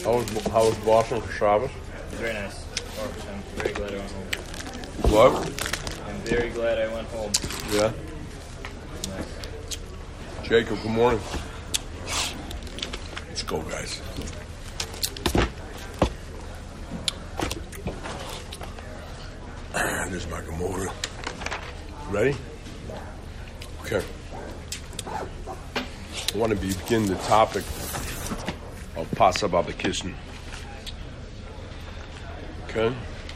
How was Boston for Shabbos? Very nice. I'm very glad I went home. What? I'm very glad I went home. Yeah. Nice. Jacob, good morning. Let's go, guys. There's my Gemara. Ready? Okay. I want to begin the topic of Pasah Babakistan. Okay?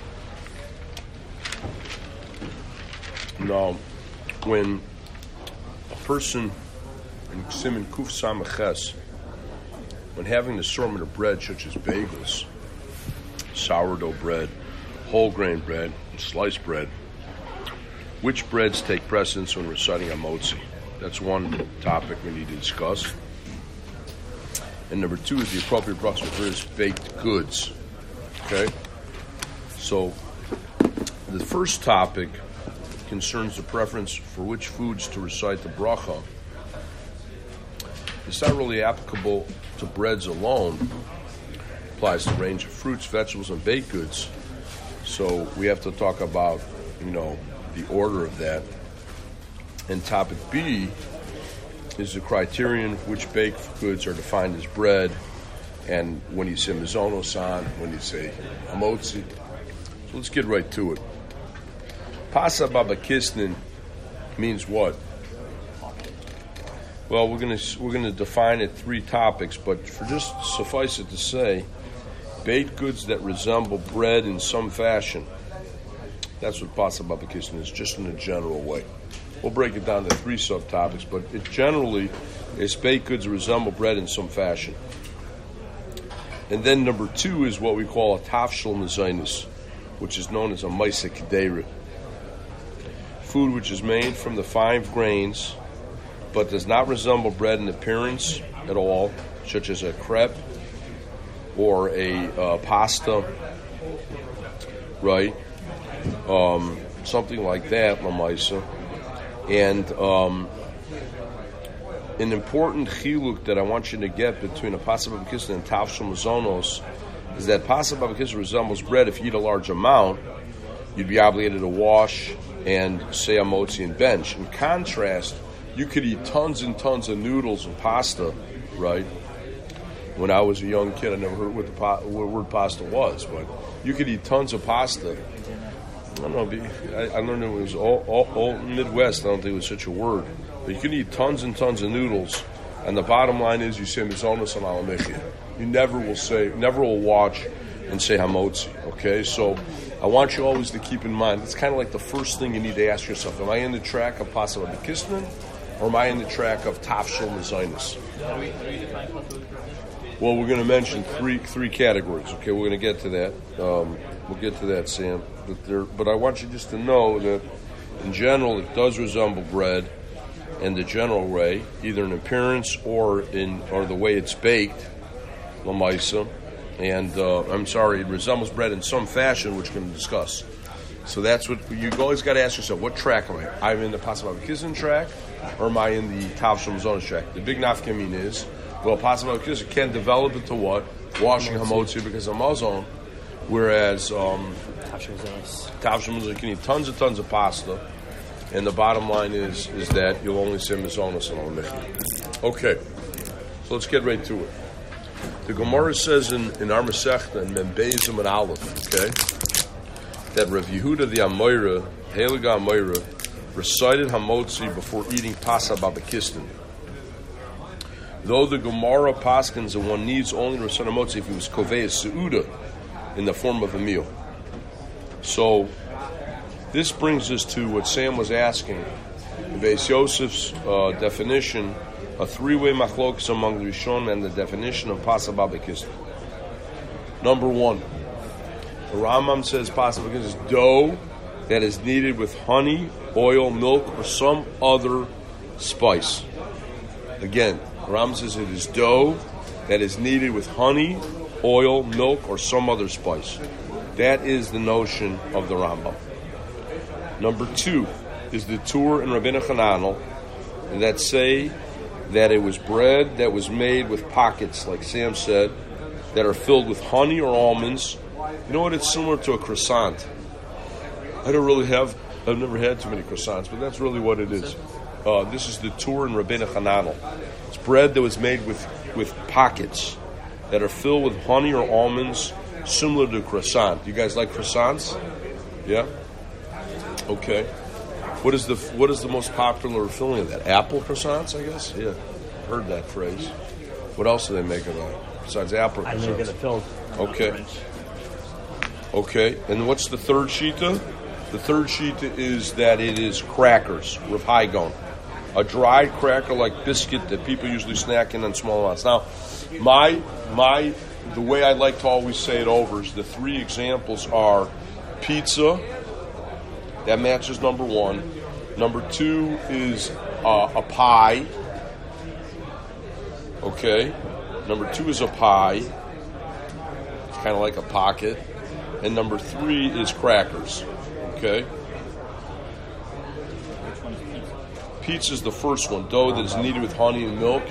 Now, when a person in Siman Kuf Samaches, when having an assortment of bread such as bagels, sourdough bread, whole grain bread, and sliced bread, which breads take precedence when reciting a motzi? That's one topic we need to discuss. And number two is the appropriate brachas for various baked goods. Okay? So, the first topic concerns the preference for which foods to recite the bracha. It's not really applicable to breads alone. It applies to a range of fruits, vegetables, and baked goods. So we have to talk about, the order of that. And topic B is the criterion for which baked goods are defined as bread, and when you say mizonosan, when you say hamotzi. So let's get right to it. Pasah Babakistan means what? Well, we're gonna define it three topics, but for just suffice it to say, baked goods that resemble bread in some fashion. That's what Pasah Babakistan is, just in a general way. We'll break it down to three subtopics, but it generally is baked goods that resemble bread in some fashion. And then number two is what we call a tafshel mezainis, which is known as a maisa kedera. Food which is made from the 5 grains, but does not resemble bread in appearance at all, such as a crepe or a pasta, right? Something like that, lamaisa. And an important chiluk that I want you to get between a Pasah Babakistan and tafshel mazonos is that Pasah Babakistan resembles bread. If you eat a large amount, you'd be obligated to wash and say a motzi and bench. In contrast, you could eat tons and tons of noodles and pasta, right? When I was a young kid, I never heard what the word pasta was, but you could eat tons of pasta. I don't know. I learned it was all Midwest. I don't think it was such a word. But you can eat tons and tons of noodles, and the bottom line is you say mizonos and alamishya. You never will watch and say hamotzi. Okay, so I want you always to keep in mind, it's kind of like the first thing you need to ask yourself: am I in the track of Pasah Babakistan, or am I in the track of tafshel mezainis? Well, we're going to mention three categories. Okay, we're going to get to that. We'll get to that, Sam. But I want you just to know that, in general, it does resemble bread in the general way, either in appearance or the way it's baked, lamaisa. And it resembles bread in some fashion, which we're going to discuss. So that's what you always got to ask yourself: what track am I? I'm in the Pasah Babakistan track, or am I in the tafshel mazonos track? The big nafkamin is, well, Pasah Babakistan can develop into what? Washing hamotzi because of mazon, whereas tafshel mazonos can eat tons and tons of pasta, and the bottom line is that you'll only say mizonos and alamishya. Okay, so let's get right to it. The Gemara says in our Masechta, in Membezim and Aleph, okay, that Rav Yehuda the Amoira, Heliga Amoira, recited hamotzi before eating Pasah Babakistan. Though the Gemara paskins that one needs only to recite hamotzi if he was kovei seuda in the form of a meal. So this brings us to what Sam was asking. Beis Yosef's definition, a three-way machlokas among the Rishonim, and the definition of Pasah Babakistan. Number one, the Rambam says Pasah Babakistan is dough that is kneaded with honey, oil, milk, or some other spice. Again, the Rambam says it is dough that is kneaded with honey, oil, milk, or some other spice. That is the notion of the Rambam. Number two is the Tur and Rabbeinu Hananel that say that it was bread that was made with pockets, like Sam said, that are filled with honey or almonds. You know what? It's similar to a croissant. I've never had too many croissants, but that's really what it is. This is the Tur and Rabbeinu Hananel. It's bread that was made with pockets that are filled with honey or almonds, similar to croissant. You guys like croissants? Yeah? Okay. What is the most popular filling of that? Apple croissants, I guess? Yeah. Heard that phrase. What else do they make of that? Besides apple croissants? I didn't get it filled. Okay. Okay. And what's the third shita? The third shita is that it is crackers, Rav Haigon. A dried cracker like biscuit that people usually snack in small amounts. Now, the way I like to always say it over is the three examples are pizza, that matches number one. Number two is a pie. Okay. Number two is a pie. It's kind of like a pocket. And number three is crackers. Okay. Which one is pizza? Pizza is the first one. Dough that is kneaded with honey and milk.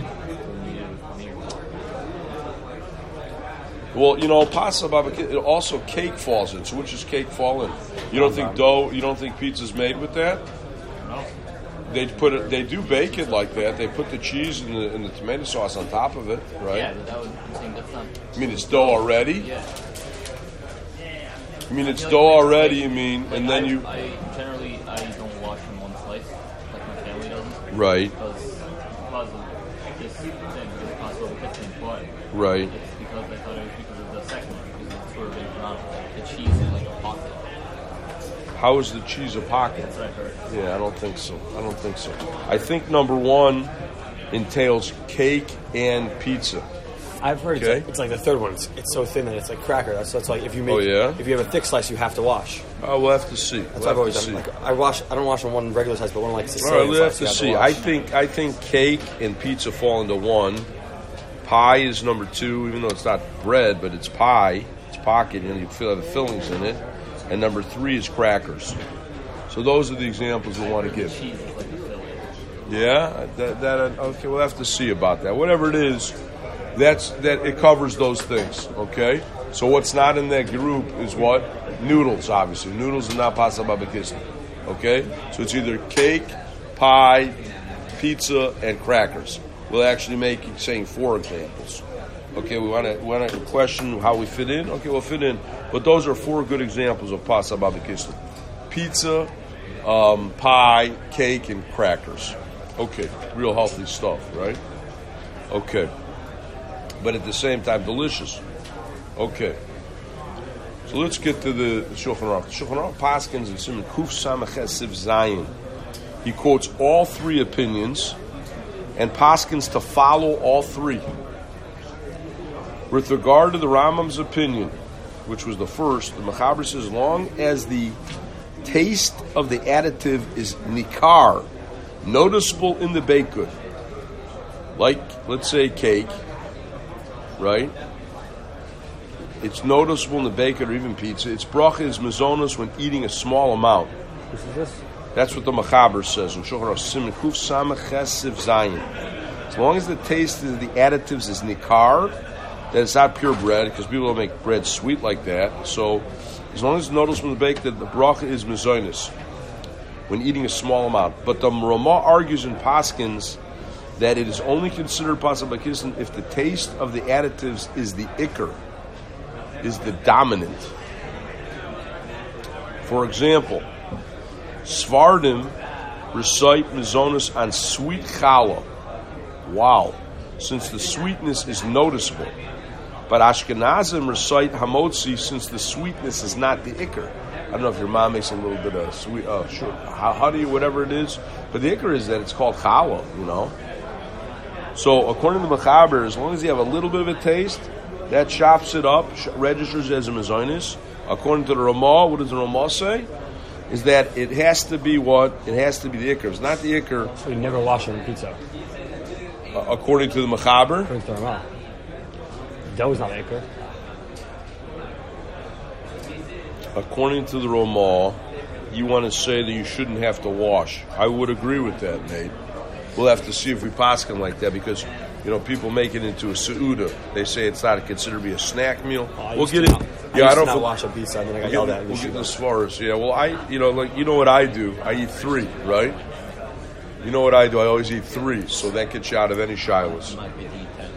Well, you know, pasta baba, also cake falls in. So which does cake fall in? You don't think dough? You don't think pizza's made with that? No. They do bake it like that. They put the cheese and the tomato sauce on top of it, right? Yeah, but that would think that's not. I mean, it's dough already. Yeah. I mean, it's dough already. You mean, Like and then I you generally don't wash in one slice like my family doesn't. right, Because of this thing, this possible kitchen, but right. it's because I thought it was because of the second one, because it's sort of been around the cheese in like a pocket. How is the cheese a pocket? That's what I heard. Yeah, I don't think so. I think number one entails cake and pizza. I've heard Okay. it's like the third one. It's so thin that it's like cracker. That's like if you make Oh, yeah? if you have a thick slice, you have to wash. Oh, we'll have to see. That's what I've always done. Like I don't wash on one regular size, but one like All Sicilian right, we'll have slice. to you see. wash. I think cake and pizza fall into one. Pie is number two, even though it's not bread, but it's pie. It's pocket, and you feel the fillings in it. And number three is crackers. So those are the examples we want to give. Cheese is like the filling. Yeah, okay. We'll have to see about that. Whatever it is, that it covers those things. Okay. So what's not in that group is what? Noodles, obviously. Noodles are not pasta babakistan. Okay. So it's either cake, pie, pizza, and crackers. We'll actually make saying 4 examples. Okay. We want to question how we fit in. Okay, we'll fit in. But those are 4 good examples of pasta babakistan: pizza, pie, cake, and crackers. Okay, real healthy stuff, right? Okay. But at the same time, delicious. Okay. So let's get to the Shulchan Aruch. The Shulchan Aruch Paskins and Simon Kuf Samachet Siv Zayin. He quotes all 3 opinions and Paskins to follow all 3. With regard to the Rambam's opinion, which was the first, the Mechaber says, as long as the taste of the additive is nikar, noticeable in the baked good, like, let's say, cake, right? It's noticeable in the baked good or even pizza. Its bracha is mazonos when eating a small amount. This is this. That's what the Mechaber says in Shulchan Aruch Siman Kuf Samach Ches Siv Zayin. As long as the taste of the additives is nikar, that it's not pure bread, because people don't make bread sweet like that. So, as long as it's noticeable in the bake, that the bracha is mazonos when eating a small amount. But the Ramah argues in Paskins that it is only considered pasta bakistan if the taste of the additives is the ikar, is the dominant. For example, Svardim recite mazonos on sweet challah. Wow, since the sweetness is noticeable. But Ashkenazim recite hamotzi since the sweetness is not the ikar. I don't know if your mom makes a little bit of sweet, sure, how do you, whatever it is. But the ikar is that it's called challah, you know. So according to the Mechaber, as long as you have a little bit of a taste, that chops it up, registers as a mazonis. According to the Ramah, what does the Ramah say? Is that it has to be what? It has to be the ikar. It's not the ikar. So you never wash on pizza. According to the Mechaber. According to the Ramah. Dough is not acre. According to the Ramah, you want to say that you shouldn't have to wash. I would agree with that, Nate. we'll have to see if we paskin like that because people make it into a seuda. They say it's not considered to be a snack meal. We'll get it. I used to not wash a pizza, and then I got yelled at. We'll get as far as Well, what I do. I eat 3, right? You know what I do? I always eat 3, so that gets you out of any shilas. Might be the 10.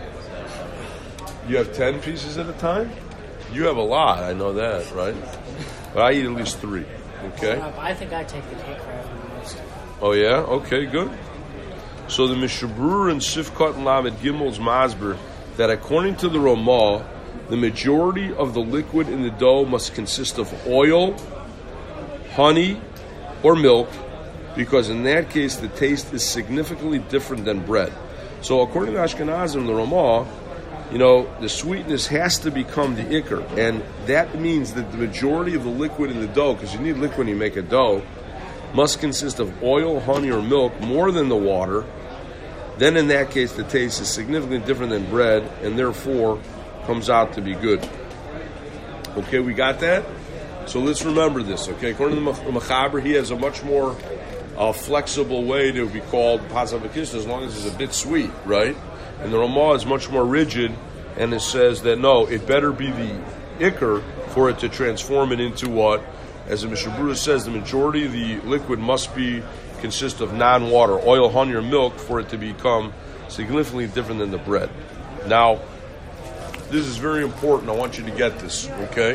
You have 10 pieces at a time? You have a lot, I know that, right? But I eat at least 3, okay? I think I take the cake crab the most. Oh, yeah? Okay, good. So the Mishabur and Sifkat and Lamed Gimel's Masber, that according to the Ramah, the majority of the liquid in the dough must consist of oil, honey, or milk, because in that case the taste is significantly different than bread. So according to Ashkenazim, the Ramah, the sweetness has to become the ikr, and that means that the majority of the liquid in the dough, because you need liquid when you make a dough, must consist of oil, honey, or milk more than the water. Then in that case the taste is significantly different than bread, and therefore comes out to be good. Okay, we got that? So let's remember this, okay? According to the Mechaber, he has a much more flexible way to be called Pasach B'Kislev as long as it's a bit sweet, right? And the Ramah is much more rigid, and it says that no, it better be the Iker for it to transform it into what? As the Mishabura says, the majority of the liquid must consist of non-water, oil, honey, or milk for it to become significantly different than the bread. Now, this is very important. I want you to get this, okay?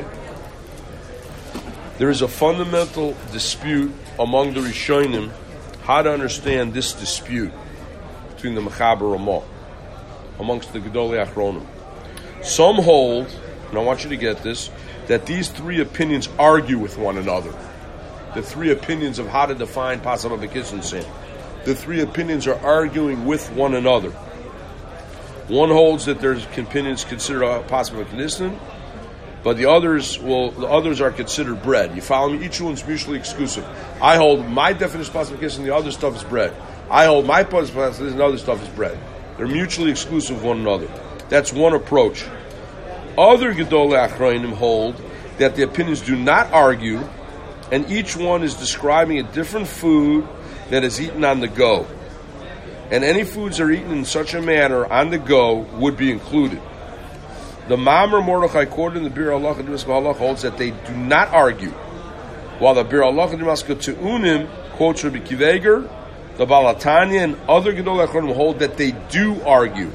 There is a fundamental dispute among the Rishonim how to understand this dispute between the Mechaber and Ramah amongst the Gedolei Achronim. Some hold, and I want you to get this, that these 3 opinions argue with one another. The 3 opinions of how to define Pasach B'Kislev. The 3 opinions are arguing with one another. One holds that there's opinions considered Pasach B'Kislev, but the others are considered bread. You follow me? Each one's mutually exclusive. I hold my definition of Pasach B'Kislev, and the other stuff is bread. I hold my Pasach B'Kislev, and the other stuff is bread. They're mutually exclusive of one another. That's one approach. Other Gedolei Achronim hold that the opinions do not argue, and each one is describing a different food that is eaten on the go. And any foods that are eaten in such a manner on the go would be included. The Maamar Mordechai quoted in the Bir Halacha and Dimas Halacha holds that they do not argue, while the Bir Halacha and Dimas Te'unim quotes Rabbi Akiva Eiger, the Baal HaTanya, and other Gedolei Achronim hold that they do argue.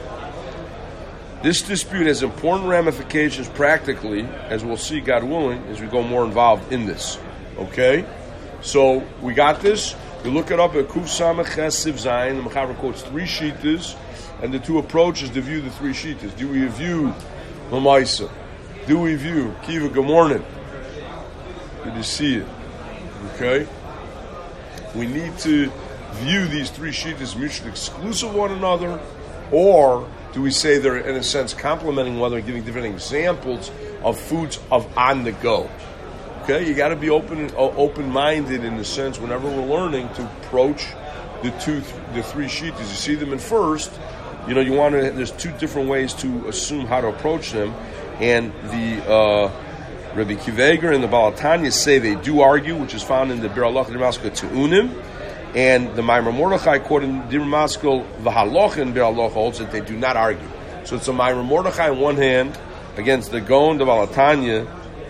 This dispute has important ramifications practically, as we'll see, God willing, as we go more involved in this. Okay? So, we got this. You look it up at Kuf Samech Ches Siv Zayin. The Mechaber quotes 3 shitas, and the 2 approaches to view the 3 shitas. Do we view Lamaisa? Do we view Kiva? Good morning. Good to see you. Okay? We need to view these 3 shitas mutually exclusive of one another, or do we say they're, in a sense, complementing one another, giving different examples of foods of on the go? Okay, you got to be open-minded in the sense whenever we're learning to approach the 3 shitas. You see them in first, you want to. There's 2 different ways to assume how to approach them, and the Rabbi Akiva Eiger and the Baal HaTanya say they do argue, which is found in the Bir Halacha D'Maskal Te'unim. And the Maamar Mordechai quoted in Dir Maskal V'Halacha and Bir Halacha holds that they do not argue. So it's a Maamar Mordechai on one hand against the Gaon, the Baal HaTanya,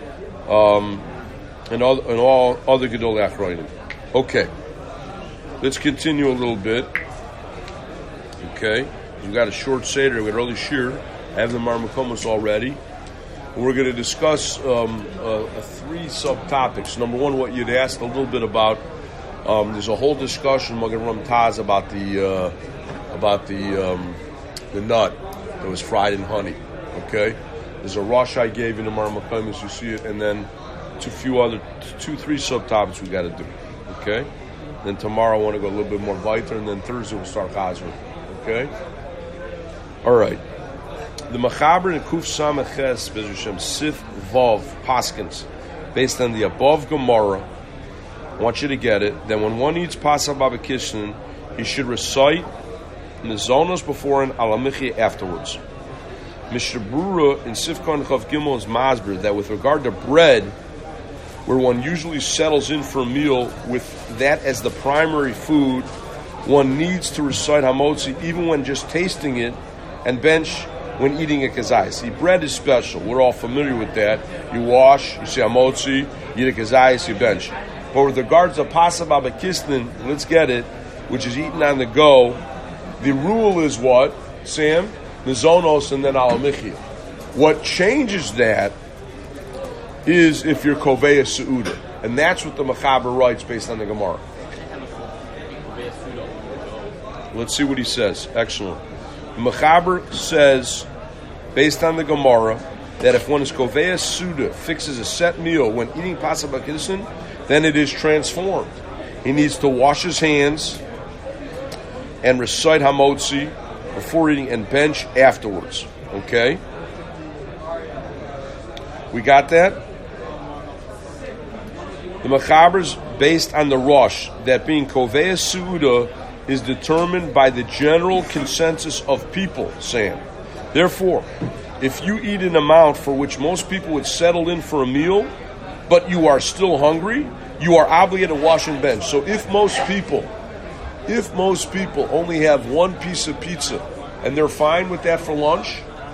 and all other Gedolei Achronim. Okay, let's continue a little bit. Okay, we've got a short seder, we got early shir. I have the Marmakomos already. And we're going to discuss 3 subtopics. Number 1, what you'd asked a little bit about. There's a whole discussion Magen Ram Taz about the nut that was fried in honey. Okay, there's a rush I gave in the Marmakom, you see it, and then 3 subtopics we got to do. Okay, then tomorrow I want to go a little bit more weiter, and then Thursday we'll start Chazron. Okay, all right. The Mechaber and Kuf Samech Ches Bezushem Sif Vav Paskins, based on the above Gemara. I want you to get it, that when one eats Pasach B'Kislev, he should recite Nizonos before and Alamichi afterwards. Mishabura in Sifkon Chav Gimel is Masber, that with regard to bread, where one usually settles in for a meal with that as the primary food, one needs to recite hamotzi even when just tasting it, and bench when eating a kazai. See, bread is special. We're all familiar with that. You wash, you say hamotzi, you eat a kazai, you bench. But with regards to pasab abakistin, let's get it, which is eaten on the go, the rule is what, Sam? Mizonos and then alamichia. What changes that is if you're koveya seuda. And that's what the Mechaber writes based on the Gemara. Let's see what he says. Excellent. The Mechaber says, based on the Gemara, that if one is koveya seuda, fixes a set meal when eating pasab abakistin, then it is transformed. He needs to wash his hands and recite hamotzi before eating and bench afterwards. Okay? We got that? The Mechaber's based on the Rosh, that being Koveya Seuda is determined by the general consensus of people, Sam. Therefore, if you eat an amount for which most people would settle in for a meal, but you are still hungry, you are obligated to wash and bench. So if most people only have one piece of pizza and they're fine with that for lunch,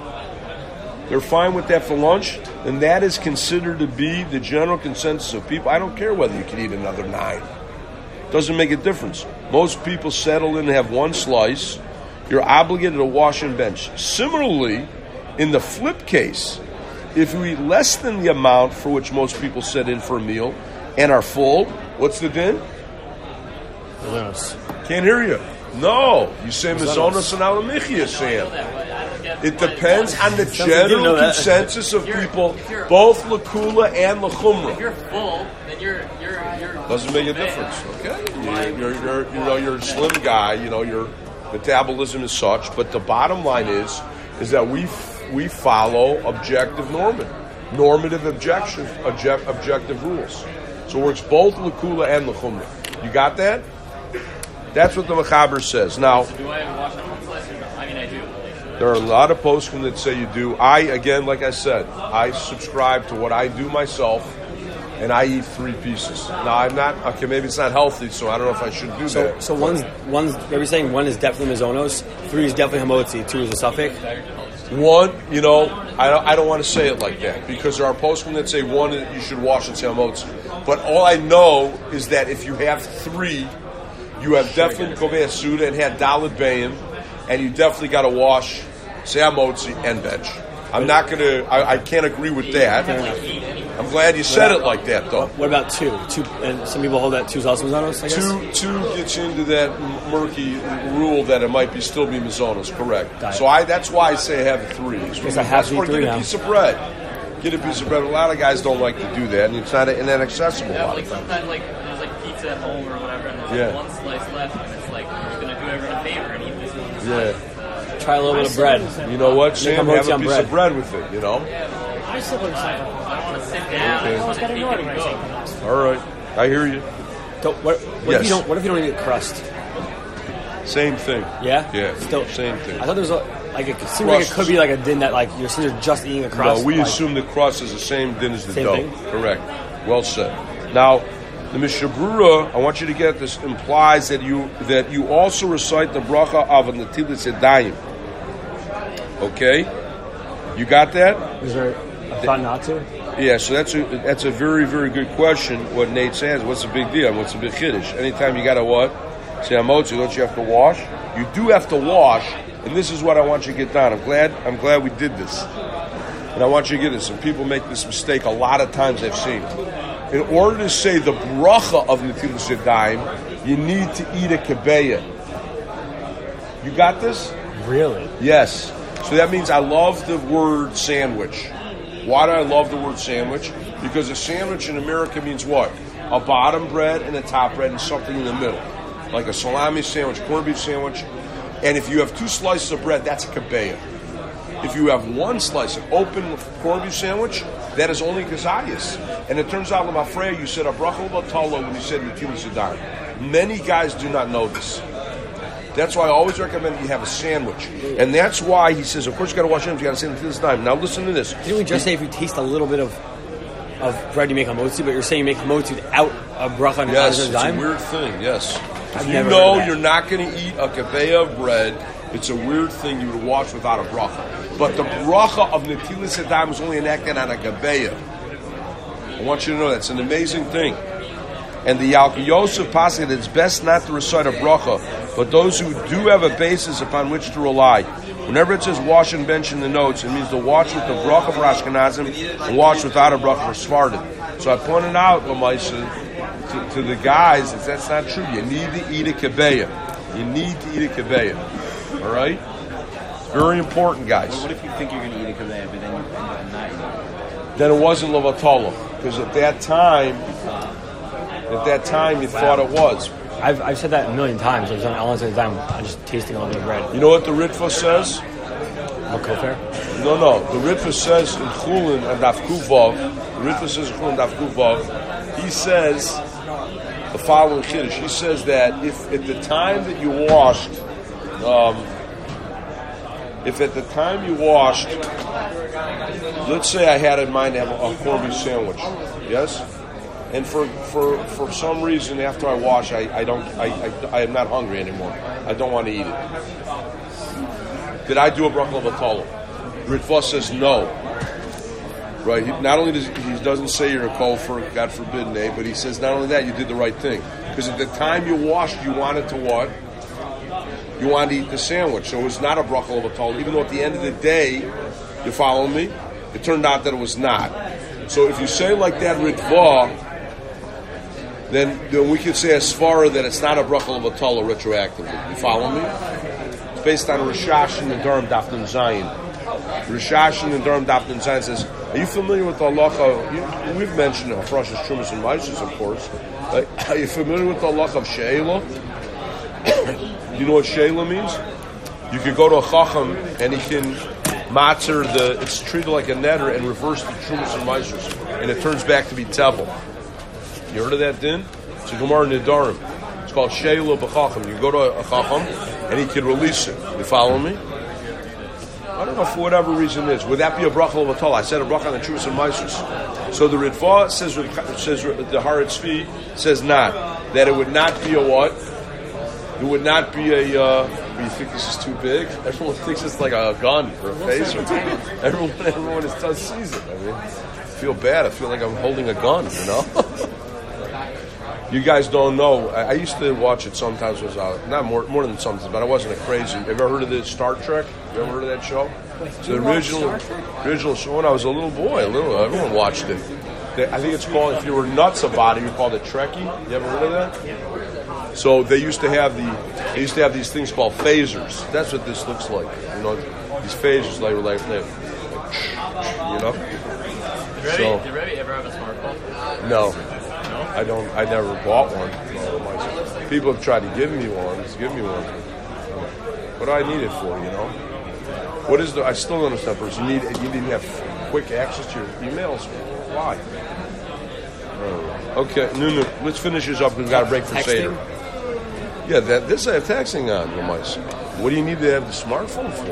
then that is considered to be the general consensus of people. I don't care whether you can eat another 9. Doesn't make a difference. Most people settle in and have one slice. You're obligated to wash and bench. Similarly, in the flip case, if you eat less than the amount for which most people set in for a meal and are full, what's the din? Can't hear you. No, you say mizonos and alamichia, Sam. It depends on the general consensus of people, both lakula and lachumra. If you're full, then you're doesn't make a difference. Okay, you're a slim guy. Your metabolism is such. But the bottom line is that we follow objective normative objective rules. So it works both lakula and lachumra. You got that? That's what the Mechaber says. Now, do I wash on one slice or no? I mean, I do. There are a lot of poskim that say you do. Like I said, I subscribe to what I do myself, and I eat 3 pieces. Now, I'm not, okay, maybe it's not healthy, so I don't know if I should do that. So one's, are we saying 1 is definitely mizonos, 3 is definitely hamotzi, 2 is a suffix? 1, I don't want to say it like that, because there are poskim that say 1 you should wash and say hamotzi. But all I know is that if you have 3, you have definitely koveya seuda and had daled bayim, and you definitely got to wash, say hamotzi, and bench. I'm not going to, I can't agree with that. I'm glad you said it like that, though. What about 2? 2, and some people hold that 2 is also mizonos, I guess? 2 gets into that murky rule that it might still be mizonos, correct. So that's why I say I have 3. Because I have 3 get a piece of bread. Get a piece of bread. A lot of guys don't like to do that, and it's not inaccessible. Yeah, like sometimes, there's pizza at home or whatever, and there's one slice left, and it's like you're going to do everyone a favor and eat this one slice. Try a little bit of bread. You know what, Sam? Have a piece of bread with it, I still put I don't want to sit down. Okay. I just want to take it and go. All right. I hear you. So what if you don't eat crust? Same thing. Yeah? Yeah. Still, same thing. I thought there was it seemed like it could be like a din that you're sitting there just eating a crust. No, we assume the crust is the same din as the same dough. Thing? Correct. Well said. Now, the Mishnah Berurah, I want you to get this, implies that you also recite the bracha of Netilas Yadayim. Okay? You got that? Is there a thought not to? Yeah, so that's a very, very good question. What Nate says, what's the big deal? What's the big chiddush? Anytime you got to what? Say hamotzi, don't you have to wash? You do have to wash, and this is what I want you to get down. I'm glad we did this. And I want you to get this. And people make this mistake a lot of times I've seen. In order to say the bracha of Netilas Yadayim, you need to eat a kebeya. You got this? Really? Yes. So that means I love the word sandwich. Why do I love the word sandwich? Because a sandwich in America means what? A bottom bread and a top bread and something in the middle. Like a salami sandwich, corned beef sandwich. And if you have 2 slices of bread, that's a kebeya. If you have 1 slice, an open corned beef sandwich, that is only kazayas. And it turns out, Lamafreya, you said a bracha l'tala when you said Netilas Yadayim. Many guys do not know this. That's why I always recommend you have a sandwich. And that's why he says, of course you got to wash your hands, you got to say Netilas Yadayim. Now listen to this. Didn't we just say if you taste a little bit of bread you make hamotzi, but you're saying you make hamotzi without a bracha and yes, Netilas Yadayim? it's a weird thing, yes. If you know you're not going to eat a kabeya of bread, it's a weird thing you would wash without a bracha. But the bracha of Netilas Yadayim was only enacted on a kabeya. I want you to know that's an amazing thing. And the Yalkut Yosef pasuk that it's best not to recite a bracha, but those who do have a basis upon which to rely. Whenever it says wash and bench in the notes, it means to wash with the bracha for Ashkenazim and wash without a bracha for Sephardim. So I pointed out, Lamaisa, to the guys, that that's not true. You need to eat a kabeya. You need to eat a kabeya. All right? Very important, guys. What if you think you're going to eat a kabeya, but then you end up not eating it? Then it wasn't Levatala. Because at that time you thought it was. I've said that a million times. I've done it all the time. I'm just tasting a little bit of bread. You know what the Ritva says? Kofar? No. The Ritva says in Chulin and Daf Kuvav. The Ritva says in Chulin and Daf Kuvav. He says the following Kiddush. He says that if at the time that you washed, let's say I had in mind to have a corned beef sandwich, yes, and for some reason after I wash, I am not hungry anymore. I don't want to eat it. Did I do a bracha levatala? Ritva says no. Right? Not only does he doesn't say you're a kofar, God forbid, nay, but he says not only that, you did the right thing. Because at the time you washed, you wanted to what? You wanted to eat the sandwich. So it was not a bracha levatala, even though at the end of the day, you follow me? It turned out that it was not. So if you say like that Ritva, then we could say as far that it's not a bracha levatala retroactively. You follow me? It's based on Rishash and the Durham Daf Nun Zayin. Rishash and the Durham Daf Nun Zayin says, are you familiar with the halacha? We've mentioned it, Frashas, Trumas, and Maisus, of course. Are you familiar with the halacha of She'ela? Do you know what She'ela means? You could go to a Chacham and he can matzir it's treated like a netter and reverse the Trumas and Maisus, and it turns back to be Tevel. You heard of that, Din? It's a Gemara Nidarim. It's called She'ela B'Chacham. You go to a Chacham and he can release it. You follow me? I don't know, for whatever reason it is. Would that be a bracha levatala? I said a bracha on the Trumas and Maisus. So the Ritva says the Haratzvi says not. That it would not be a what? It would not be a, you think this is too big? Everyone thinks it's like a gun or a phaser. Everyone sees it. I mean, I feel bad. I feel like I'm holding a gun, you know? You guys don't know. I used to watch it sometimes. When I was not more than sometimes, but I wasn't a crazy. Have you ever heard of the Star Trek? You ever heard of that show? It's the original show when I was a little boy. Everyone watched it. I think it's called, if you were nuts about it, you called it Trekkie. You ever heard of that? So they used to have these things called phasers. That's what this looks like. You know, these phasers like you know. Did Rebbe ever have a smartphone? No. I don't. I never bought one. People have tried to give me one. What do I need it for? You know. What is the? I still don't understand. First, you need to have quick access to your emails. Why? Okay, no. Let's finish this up. We've got a break for Seder. Yeah, this I have texting on. What do you need to have the smartphone for?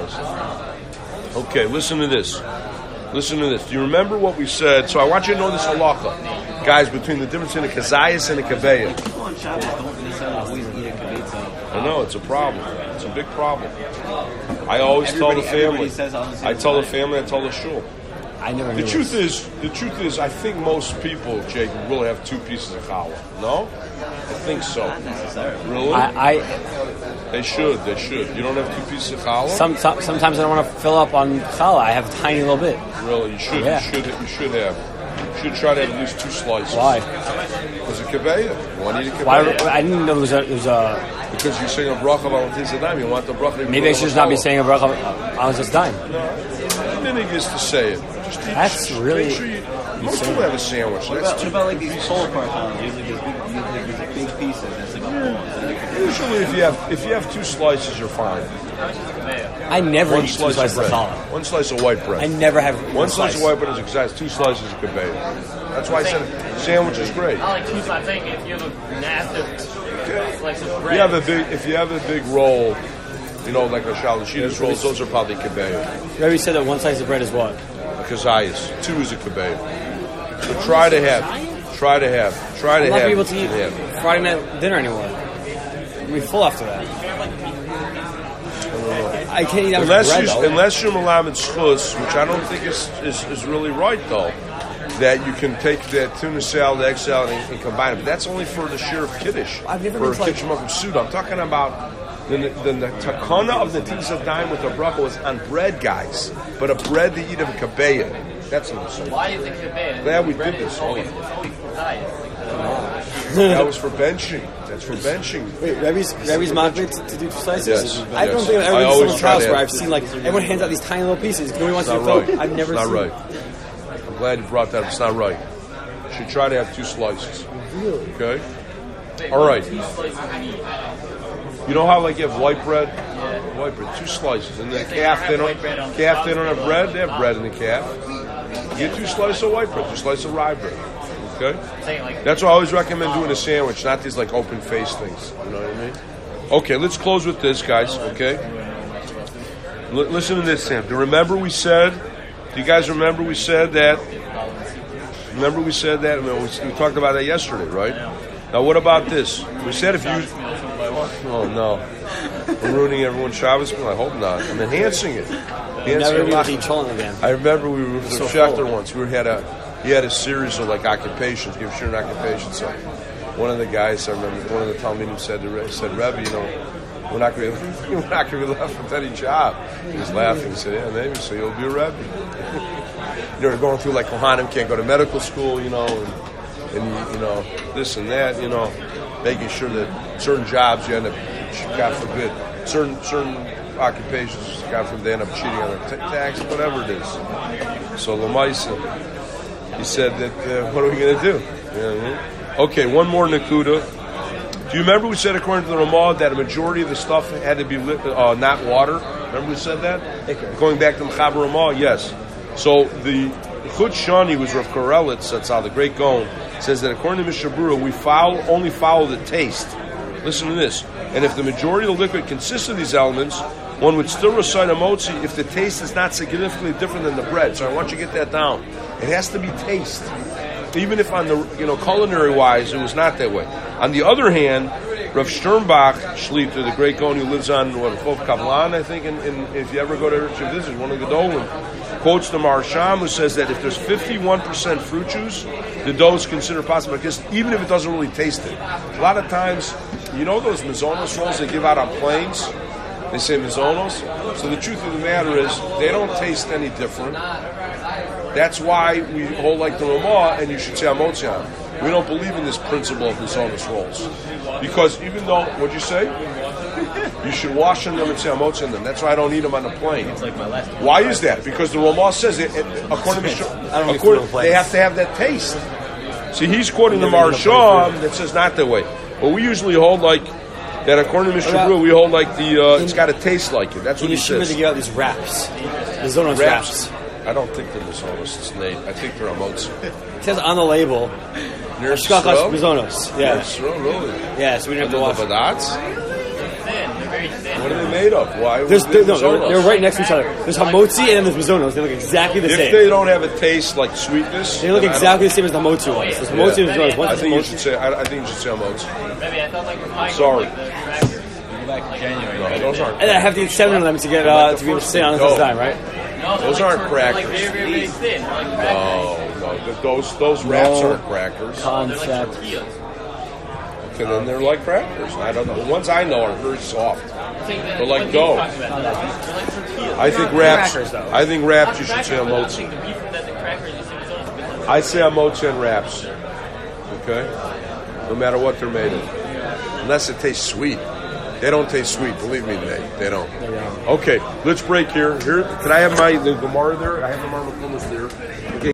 Okay, listen to this. Do you remember what we said? So I want you to know this halacha, guys, between the difference in a kazayas and a kabeya. People on Shabbos don't necessarily always eat a kibitza. I know, it's a problem. It's a big problem. I always tell the family. I tell the family, I tell the shul. I never The truth is, I think most people, Jake, will have 2 pieces of challah. No? I think so. Not necessarily. Really? They should. You don't have 2 pieces of challah? Sometimes I don't want to fill up on challah. I have a tiny little bit. Really? You should. Yeah. You should have. You should try to have at least 2 slices. Why? Because a kabeya. You want to eat a Why? kabeya? I didn't know there was a. Because you're saying a bracha on Tizadam. You want the bracha to be. Maybe I should just not be saying a bracha on this dime. No. The minhag is to say it. Just eat. That's really. Make sure most people have a sandwich. What about like these pull apart ones? Usually there's big pieces. That's like a pull. Usually, if you have 2 slices, you're fine. I never eat 2 slice slices of of bread. challah. 1 slice of white bread. I never have One slice of white bread is exact. 2 slices of kabeya. That's why I said sandwich is great. I like 2 slices. I think if you have a massive slice of bread. If you have a big roll, you know, like a Shalashidas rolls, those are probably kabeya. Rebbe said that 1 slice of bread is what? Kazayas. 2 is a kabeya. So try to have. I'm not be able to eat Friday night dinner anymore. be full after that. I can't eat that much bread, though. Unless you're malamed schus, which I don't think is really right, though, that you can take that tuna salad, egg salad, and combine it. But that's only for the share of kiddush. I've never for been to, like- kitchen of suda. I'm talking about the takana of the Netilas Yadayim with the bracha was on bread, guys. But a bread they eat of a kabeya. That's what I'm saying. Why is it kibbe? Glad we did this. That was for benching. That's for benching. Wait, Rebbe's mocked to do 2 slices? Yes, I don't yes. think I've I ever been to always someone's try house to where have- I've seen, like, everyone hands out these tiny little pieces. Nobody wants It's to not fill. right. I've never It's seen not right. I'm glad you brought that up. It's not right. You should try to have 2 slices. Really? Okay? All right. You know how like you have white bread? White bread, 2 slices. And the calf, they don't have bread. They have bread in the calf. You get 2 slices of white bread, 2 slices of rye bread. Okay? That's why I always recommend doing a sandwich, not these like open face things. You know what I mean? Okay, let's close with this, guys. Okay? Listen to this, Sam. Do you remember we said? Do you guys remember we said that? Remember we said that? I mean, we talked about that yesterday, right? Now, what about this? We said if you. Oh no, I'm ruining everyone's Shabbos meal. I hope not. I'm enhancing it. Never even eat cholent again. I remember we were with So Schechter full. once. He had a series of like occupations, give sure an occupation. So one of the guys, I remember, one of the Talmidim said, Rebbe, you know, we're not going to be left with any job. He was laughing. He said, yeah, maybe. So you'll be a Rebbe. You're going through like Kohanim can't go to medical school, you know, and you know this and that, you know, making sure that certain jobs you end up, God forbid, certain occupations, God forbid, they end up cheating on their tax, whatever it is. So Lamaisa, he said that what are we going to do? You know what I mean? Okay, one more Nakuda. Do you remember we said according to the Ramah that a majority of the stuff had to be not water? Remember we said that? Going back to the Mechaber Ramah, yes. So the Chut Shani was Rav Karelitz, that's how the great Gaon says that according to Mishnah Berurah, we only follow the taste. Listen to this. And if the majority of the liquid consists of these elements, one would still recite a motzi if the taste is not significantly different than the bread. So I want you to get that down. It has to be taste. Even if on the culinary wise it was not that way. On the other hand, Rav Sternbach Shlita, the great Gaon who lives on Chov Kavlan, I think, and if you ever go to Eretz Yisrael, one of the Gedolim, quotes the Marsham who says that if there's 51% fruit juice, the dough is considered possible because even if it doesn't really taste it. A lot of times, you know those Mizonos rolls they give out on planes? They say Mizonos. So the truth of the matter is, they don't taste any different. That's why we hold like the Ramah, and you should say Amotzian. We don't believe in this principle of Mizonos rolls. Because even though, what'd you say? You should wash them and say Amotzian them. That's why I don't eat them on the plane. Why is that? Because the Ramah says, according to they have to have that taste. See, he's quoting the Marsham that says not that way. But we usually hold like that according to Mr. Brew, we hold like it's got to taste like it. That's what he says. They give out these wraps. Mizonos wraps. I don't think they're Mizonos. It's Nate. I think they're Amotzi. It says on the label, Ashkachas Mizonos. Yeah. Really? Yeah, so we don't have to wash it. They're very thin. What are they made of? Why? They're right next to each other. There's Hamotzi and then there's Mizonos. They look exactly the same. If they don't have a taste like sweetness, they look exactly the same as the Hamotzi ones. There's Hamotzi and Mizonos. I think you should say. I think you should say Hamotzi. Maybe I thought like the Sorry. Like the crackers. Back in January. No, those aren't. And I have to eat 7 of them to get to be able to stay on this time, right? No, those like aren't crackers. They're like very, very thin. They're like crackers. No. Those wraps aren't crackers. They're like tortillas. Okay, then they're like crackers. I don't know. The ones I know are very soft. They're like dough. I think wraps. I think wraps. You should say Hamotzi. I say Hamotzi and wraps. Okay, no matter what they're made of, unless it tastes sweet. They don't taste sweet. Believe me, they don't. Okay, let's break here. Can I have the Gemara there? I have the Gemara there. Okay.